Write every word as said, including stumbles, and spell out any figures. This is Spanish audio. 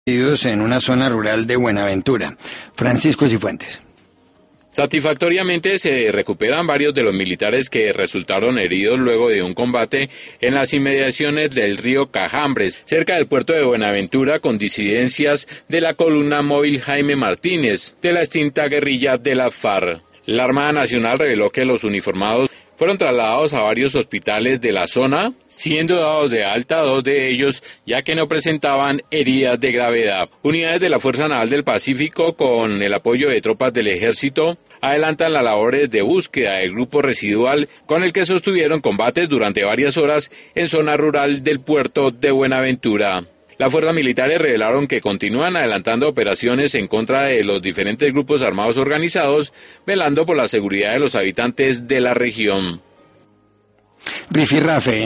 en una zona rural de Buenaventura. Francisco Cifuentes. Satisfactoriamente se recuperan varios de los militares que resultaron heridos luego de un combate en las inmediaciones del río Cajambres, cerca del puerto de Buenaventura, con disidencias de la columna móvil Jaime Martínez, de la extinta guerrilla de la FARC. La Armada Nacional reveló que los uniformados fueron trasladados a varios hospitales de la zona, siendo dados de alta dos de ellos, ya que no presentaban heridas de gravedad. Unidades de la Fuerza Naval del Pacífico, con el apoyo de tropas del Ejército, adelantan las labores de búsqueda del grupo residual con el que sostuvieron combates durante varias horas en zona rural del puerto de Buenaventura. Las fuerzas militares revelaron que continúan adelantando operaciones en contra de los diferentes grupos armados organizados, velando por la seguridad de los habitantes de la región. Rifirrafe.